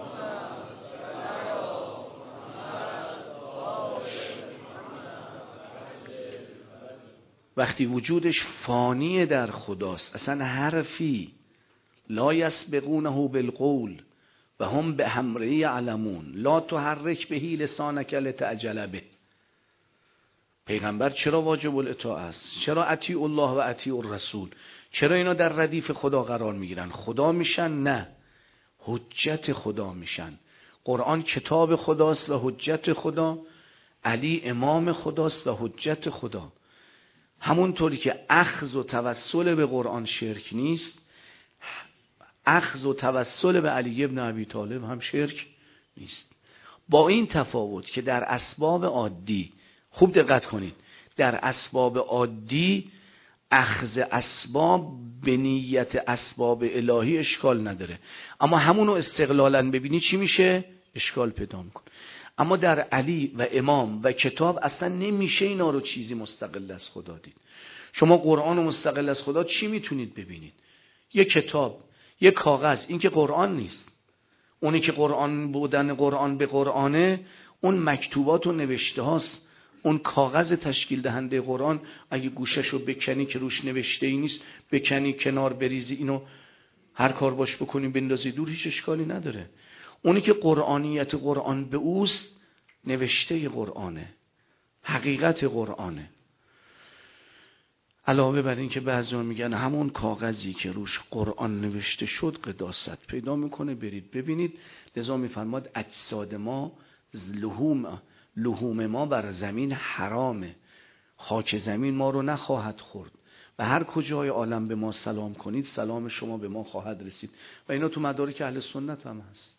وقتی وجودش فانی در خداست، اصلا حرفی لا یسبقونه بالقول و هم به امره یعلمون لا تحرک به لسانک لتعجل به. پیغمبر چرا واجب الاطاعه است؟ چرا اطیع الله و اطیع الرسول؟ چرا اینا در ردیف خدا قرار میگیرن؟ خدا میشن؟ نه، حجت خدا میشن. قرآن کتاب خداست و حجت خدا، علی امام خداست و حجت خدا. همونطوری که اخذ و توسل به قرآن شرک نیست، اخذ و توسل به علی ابن ابی طالب هم شرک نیست. با این تفاوت که در اسباب عادی، خوب دقت کنید، در اسباب عادی اخذ اسباب به نیت اسباب الهی اشکال نداره، اما همونو استقلالا ببینی چی میشه؟ اشکال پیدا میکنه. اما در علی و امام و کتاب اصلا نمیشه اینا رو چیزی مستقل از خدا دید. شما قرآن و مستقل از خدا چی میتونید ببینید؟ یه کتاب، یه کاغذ، این که قرآن نیست. اونی که قرآن بودن قرآن به قرآنه، اون مکتوبات و نوشته هاست. اون کاغذ تشکیل دهنده قرآن اگه گوششو بکنی که روش نوشته ای نیست، بکنی کنار بریزی، اینو هر کار باش بکنی بندازی دور، هیچ اشکالی نداره. اونی که قرآنیت قرآن به اوست، نوشته قرآنه، حقیقت قرآنه. علاوه بر این که بعضی‌ها میگن همون کاغذی که روش قرآن نوشته شد قداست پیدا میکنه، برید ببینید. لذا میفرماد اجساد ما، لحوم لحوم ما بر زمین حرامه، خاک زمین ما رو نخواهد خورد و هر کجای عالم به ما سلام کنید سلام شما به ما خواهد رسید. و اینا تو مدارک اهل سنت هم هست.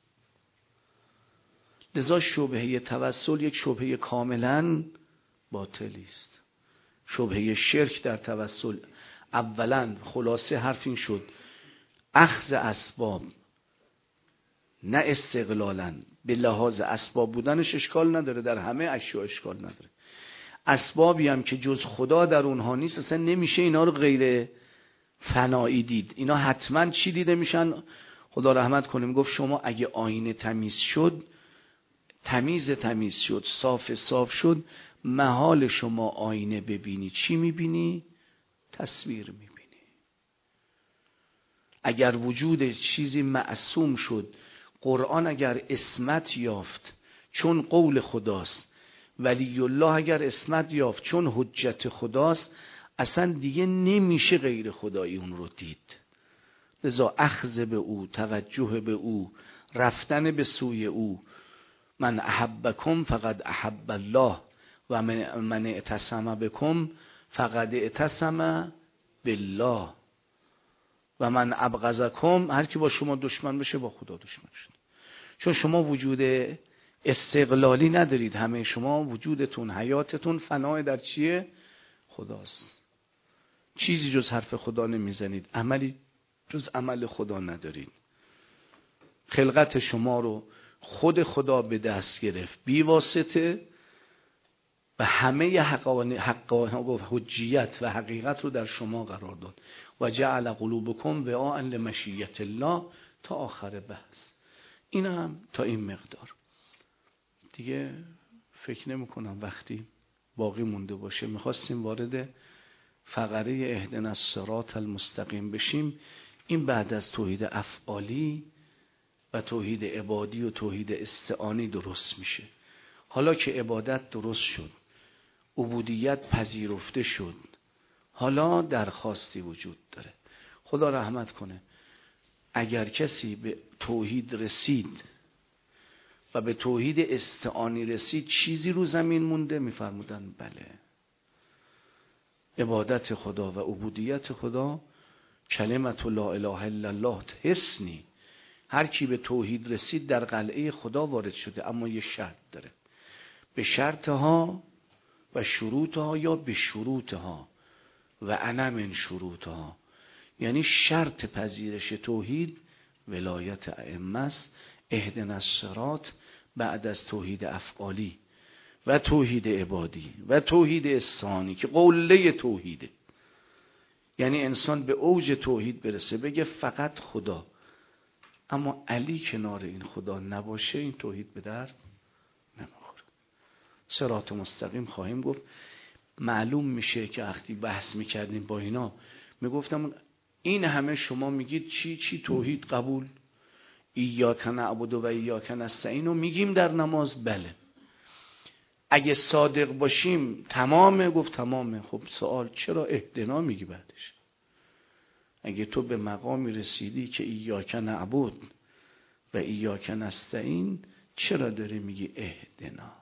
لذا شبهه توسل یک شبهه کاملا باطلی است. شبهه شرک در توسل، اولا خلاصه حرف این شد اخذ اسباب نه استقلالا، به لحاظ اسباب بودنش اشکال نداره، در همه اشیاء اشکال نداره. اسبابی هم که جز خدا در اونها نیست اصلا نمیشه اینا رو غیر فنایی دید. اینا حتما چی دیده میشن؟ خدا رحمت کنیم گفت شما اگه آینه تمیز شد، تمیز تمیز شد، صاف صاف شد، محال شما آینه ببینی چی میبینی؟ تصویر میبینی. اگر وجود چیزی معصوم شد، قرآن اگر اسمت یافت چون قول خداست، ولی الله اگر اسمت یافت چون حجت خداست، اصلا دیگه نمیشه غیر خدایی اون رو دید. لذا اخذ به او، توجه به او، رفتن به سوی او. من احبکم فقد احب الله و من اعتصم بکم فقد اعتصم بالله و من ابغضکم، هر کی با شما دشمن بشه با خدا دشمن شد. چون شما وجود استقلالی ندارید، همه شما وجودتون، حیاتتون فنای در چیه؟ خداست. چیزی جز حرف خدا نمیزنید، عملی جز عمل خدا ندارید. خلقت شما رو خود خدا به دست گرفت بی واسطه و همه حقایق و حجیت و حقیقت رو در شما قرار داد. و جعل قلوبکم وعاء لمشیت الله تا آخر بحث. این هم تا این مقدار دیگه. فکر نمی کنم وقتی باقی مونده باشه. میخواستیم وارد فقره اهدنا الصراط المستقیم بشیم. این بعد از توحید افعالی و توحید عبادی و توحید استعانی درست میشه. حالا که عبادت درست شد، عبودیت پذیرفته شد، حالا درخواستی وجود داره. خدا رحمت کنه اگر کسی به توحید رسید و به توحید استعانی رسید، چیزی رو زمین مونده؟ میفرمودن بله. عبادت خدا و عبودیت خدا کلمت لا اله الا الله حسنی. هر کی به توحید رسید در قلعه خدا وارد شده، اما یه شرط داره، به شرطها و شروطها یا به شروطها و انا من شروطها. یعنی شرط پذیرش توحید ولایت ائمه است، اهدنا الصراط بعد از توحید افعالی و توحید عبادی و توحید استعانی که قله توحیده. یعنی انسان به اوج توحید برسه، بگه فقط خدا، اما علی کنار این خدا نباشه، این توحید به درد نمیخوره. صراط مستقیم خواهیم گفت. معلوم میشه که وقتی بحث میکردیم با اینا، میگفتم این همه شما میگید چی چی توحید قبول، ایاک نعبد و ایاک نستعین رو میگیم در نماز، بله. اگه صادق باشیم تمامه، گفت تمامه. خب سوال چرا اهدنا میگی بعدش؟ اگه تو به مقامی رسیدی که ایاک نعبد و ایاک نستعین، چرا داری میگی اهدنا؟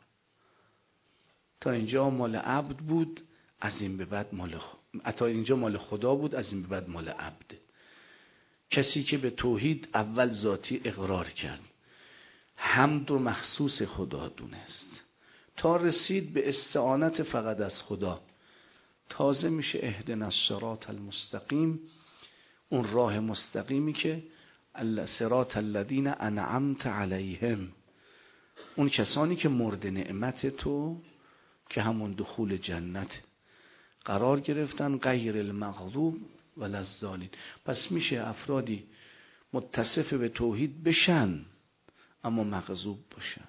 تا اینجا مال عبد بود، از این به بعد مال خدا. تا اینجا مال خدا بود، از این به بعد مال عبد. کسی که به توحید اول ذاتی اقرار کرد، حمد و مخصوص خدا دونست، تا رسید به استعانت فقط از خدا، تازه میشه اهدنا الصراط المستقیم، اون راه مستقیمی که صراط الذین انعمت علیهم، اون کسانی که مورد نعمت تو که همون دخول جنت قرار گرفتن، غیر المغضوب ولا الضالین. پس میشه افرادی متصف به توحید بشن اما مغضوب باشن،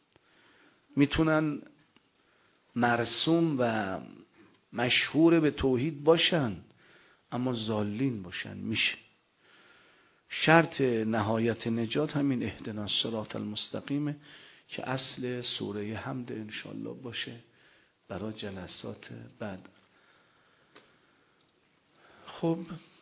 میتونن مرسوم و مشهور به توحید باشن اما ضالین باشن، میشه. شرط نهایت نجات همین اهدنا الصراط المستقیمه که اصل سوره حمد انشالله باشه برای جلسات بعد. خب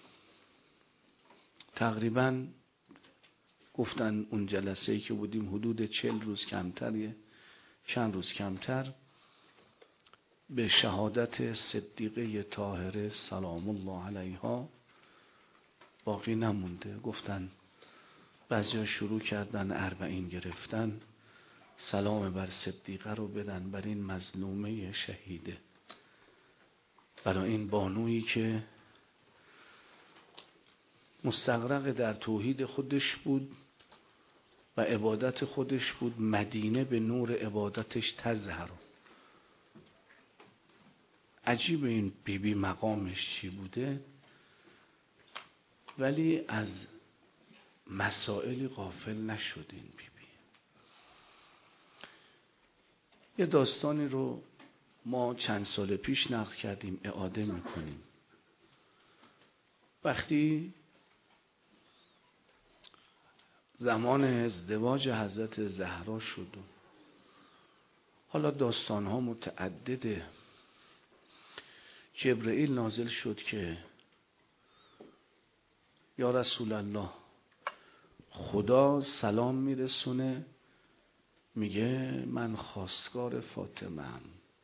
تقریبا گفتن اون جلسه‌ای که بودیم حدود چهل روز کمتریه، چند روز کمتر، به شهادت صدیقه طاهره سلام الله علیها باقی نمونده. گفتن بعضیا شروع کردن اربعین گرفتن، سلام بر صدیقه رو بدن، بر این مظلومه شهیده، برای این بانویی که مستغرق در توحید خودش بود و عبادت خودش بود، مدینه به نور عبادتش تظهر. عجیب این بی بی مقامش چی بوده، ولی از مسائلی غافل نشد این بی بی. یه داستانی رو ما چند سال پیش نقل کردیم، اعاده میکنیم. وقتی زمان ازدواج حضرت زهرا شد، حالا داستان ها متعدده، جبرئیل نازل شد که یا رسول الله، خدا سلام میرسونه، میگه من خواستگار فاطمه‌ام.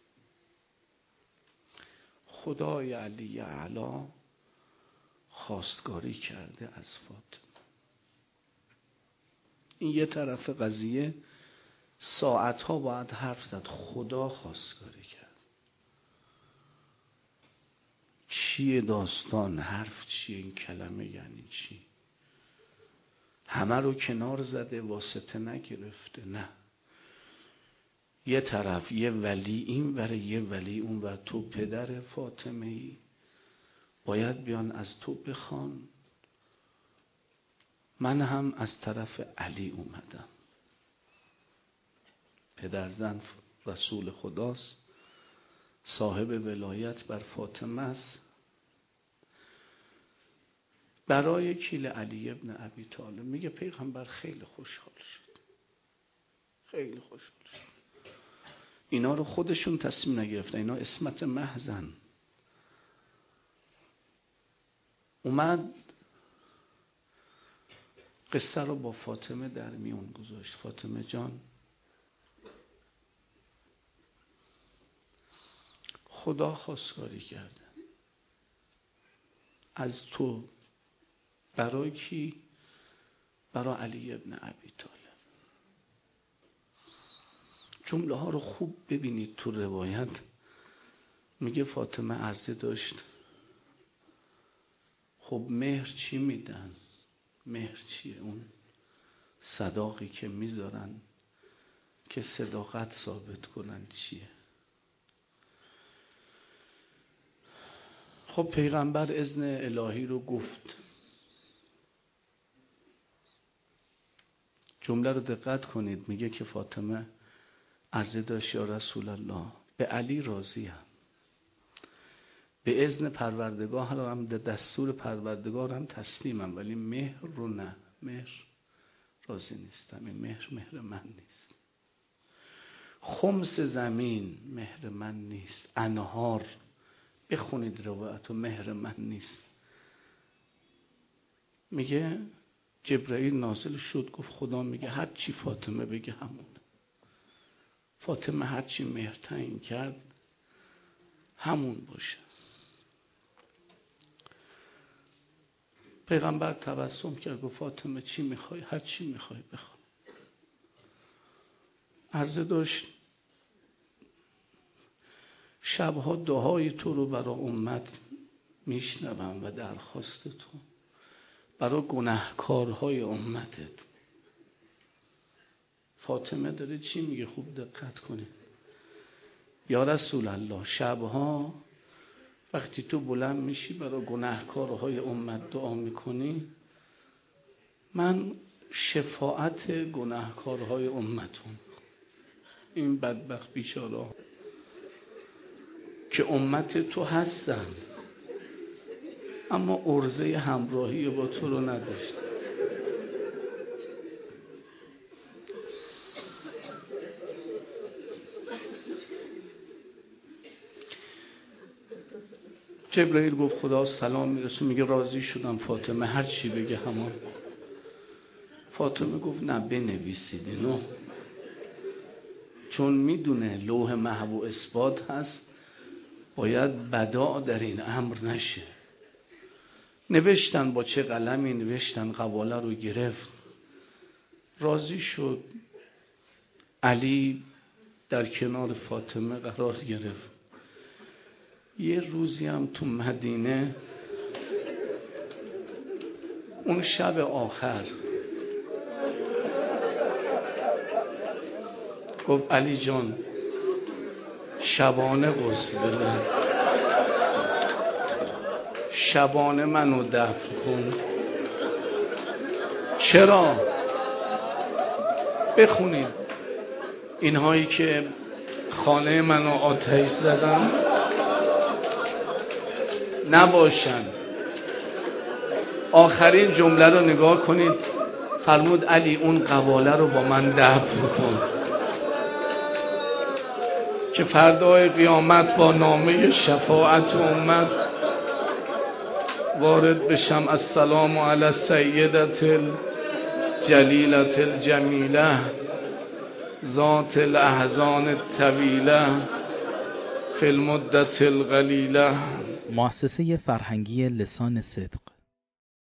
خدای علی اعلی خواستگاری کرده از فاطمه. این یه طرف قضیه، ساعتها باید حرف زد. خدا خواستگاری کرد. چیه داستان؟ حرف چیه؟ این کلمه یعنی چی؟ همه رو کنار زده، واسطه نگرفته. نه، یه طرف یه ولی این وره، یه ولی اون ور. تو پدر فاطمه ای، باید بیان از تو بخوان. من هم از طرف علی اومدم. پدرزن رسول خداست، صاحب ولایت بر فاطمه است. برای کیل علی ابن ابی طالب میگه پیغمبر خیلی خوشحال شد، خیلی خوشحال شد. اینا رو خودشون تصمیم نگرفتن، اینا اسمت محضن. اومد قصه رو با فاطمه در میون گذاشت. فاطمه جان، خدا خواستگاری کرده. از تو. برای کی؟ برای علی ابن ابی طالب. جمله ها رو خوب ببینید تو روایت. میگه فاطمه عرضه داشت خب مهر چی میدن؟ مهر چیه؟ اون صداقی که میذارن که صداقت ثابت کنن چیه؟ خب پیغمبر اذن الهی رو گفت. جمله رو دقت کنید. میگه که فاطمه عرضه داشت یا رسول الله به علی راضیم، به اذن پروردگار هم، به دستور پروردگار هم تسلیمم، ولی مهر رو نه، مهر راضی نیستم، این مهر مهر من نیست. خمس زمین مهر من نیست. انهار، بخونید روایت، و مهر من نیست. میگه جبرائیل نازل شد گفت خدا میگه هر چی فاطمه بگه همون. فاطمه هر چی مهر تعیین کرد همون باشه. پیغمبر تبسم کرد گفت فاطمه چی میخوای؟ هر چی میخوای بخوا. عرضه داشت شبها دعای تو رو برای امت میشنوم و درخواست تو برای گناهکارهای امتت. فاطمه داره چی میگه؟ خوب دقت کنید. یا رسول الله شبها وقتی تو بلند میشی برای گناهکارهای امت دعا میکنی، من شفاعت گناهکارهای امتون، این بدبخت بیچاره که امت تو هستن اما عرضه همراهی با تو رو نداشت. جبرائیل گفت خدا سلام میرسون، میگه راضی شدم فاطمه هر چی بگه همان. فاطمه گفت نه بنویسید اینو، چون میدونه لوح محو و اثبات هست، باید بداع در این امر نشه. نوشتن با چه قلمی نوشتن، قواله رو گرفت، راضی شد. علی در کنار فاطمه قرار گرفت. یه روزی هم تو مدینه اون شب آخر گفت علی جان شبانه غسل بده، شبانه منو دفن کن. چرا؟ بخونید اینهایی که خانه منو آتش زدن نباشن. آخرین جمله رو نگاه کنید، فرمود علی اون قواله رو با من دفن کن که فردای قیامت با نامه شفاعت امت وارد بشم. السلام علی السیدة الجلیلة الجمیلة ذات الاحزان الطویلة فی المدة القلیلة. مؤسسه فرهنگی لسان صدق